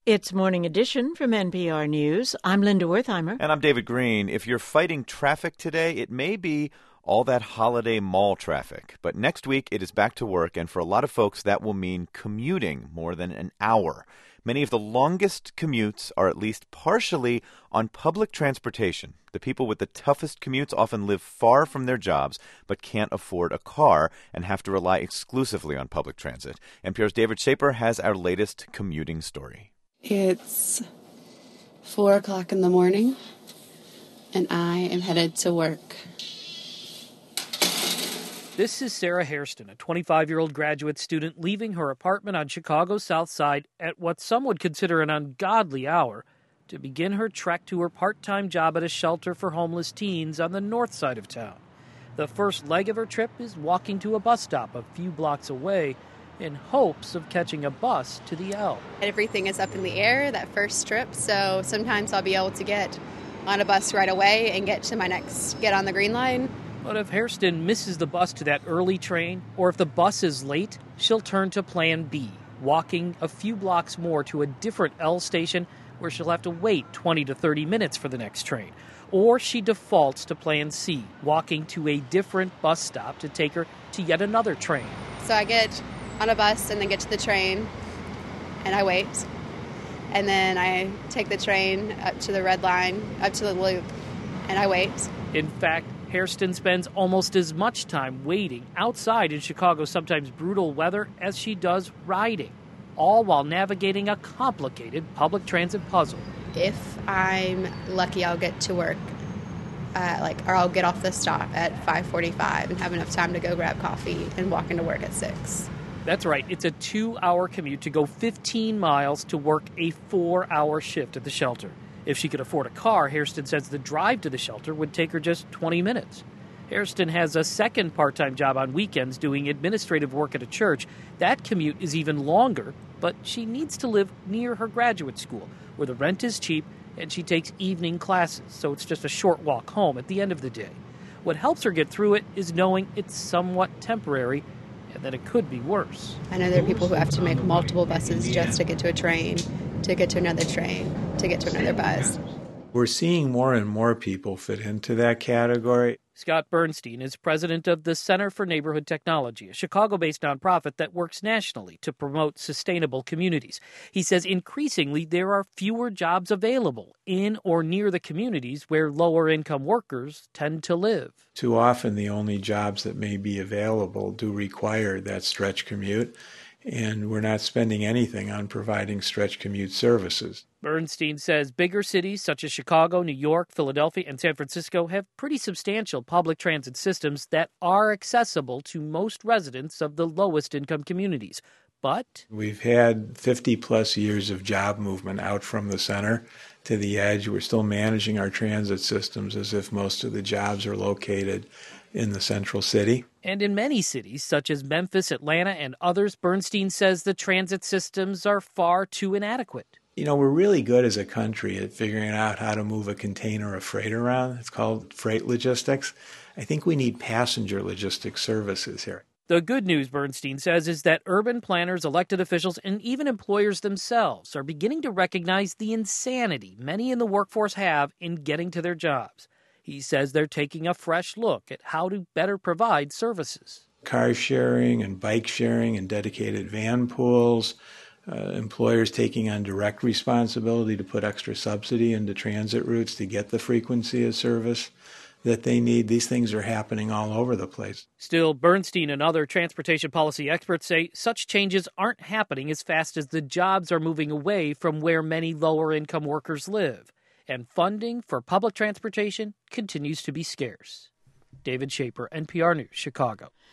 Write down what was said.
It's Morning Edition from NPR News. I'm Linda Wertheimer. And I'm David Green. If you're fighting traffic today, it may be all that holiday mall traffic. But next week, it is back to work, and for a lot of folks, that will mean commuting more than an hour. Many of the longest commutes are at least partially on public transportation. The people with the toughest commutes often live far from their jobs but can't afford a car and have to rely exclusively on public transit. NPR's David Shaper has our latest commuting story. It's 4 o'clock in the morning, and I am headed to work. This is Sarah Hairston, a 25-year-old graduate student leaving her apartment on Chicago's South Side at what some would consider an ungodly hour to begin her trek to her part-time job at a shelter for homeless teens on the north side of town. The first leg of her trip is walking to a bus stop a few blocks away in hopes of catching a bus to the L. Everything is up in the air that first trip, so sometimes I'll be able to get on a bus right away and get on the Green Line. But if Hairston misses the bus to that early train, or if the bus is late, she'll turn to Plan B, walking a few blocks more to a different L station where she'll have to wait 20 to 30 minutes for the next train. Or she defaults to Plan C, walking to a different bus stop to take her to yet another train. So I get on a bus and then get to the train, and I wait. And then I take the train up to the Red Line, up to the Loop, and I wait. In fact, Hairston spends almost as much time waiting outside in Chicago's sometimes brutal weather as she does riding, all while navigating a complicated public transit puzzle. If I'm lucky, I'll get to work, or I'll get off the stop at 5:45 and have enough time to go grab coffee and walk into work at 6. That's right. It's a 2-hour commute to go 15 miles to work a 4-hour shift at the shelter. If she could afford a car, Hairston says the drive to the shelter would take her just 20 minutes. Hairston has a second part-time job on weekends doing administrative work at a church. That commute is even longer, but she needs to live near her graduate school, where the rent is cheap and she takes evening classes, so it's just a short walk home at the end of the day. What helps her get through it is knowing it's somewhat temporary and that it could be worse. I know there are people who have to make multiple buses just to get to a train, to get to another train, to get to another bus. We're seeing more and more people fit into that category. Scott Bernstein is president of the Center for Neighborhood Technology, a Chicago-based nonprofit that works nationally to promote sustainable communities. He says increasingly there are fewer jobs available in or near the communities where lower-income workers tend to live. Too often the only jobs that may be available do require that stretch commute, and we're not spending anything on providing stretch commute services. Bernstein says bigger cities such as Chicago, New York, Philadelphia, and San Francisco have pretty substantial public transit systems that are accessible to most residents of the lowest income communities. But we've had 50-plus years of job movement out from the center to the edge. We're still managing our transit systems as if most of the jobs are located in the central city. And in many cities, such as Memphis, Atlanta, and others, Bernstein says the transit systems are far too inadequate. You know, we're really good as a country at figuring out how to move a container of freight around. It's called freight logistics. I think we need passenger logistics services here. The good news, Bernstein says, is that urban planners, elected officials, and even employers themselves are beginning to recognize the insanity many in the workforce have in getting to their jobs. He says they're taking a fresh look at how to better provide services. Car sharing and bike sharing and dedicated van pools, employers taking on direct responsibility to put extra subsidy into transit routes to get the frequency of service that they need. These things are happening all over the place. Still, Bernstein and other transportation policy experts say such changes aren't happening as fast as the jobs are moving away from where many lower-income workers live. And funding for public transportation continues to be scarce. David Shaper, NPR News, Chicago.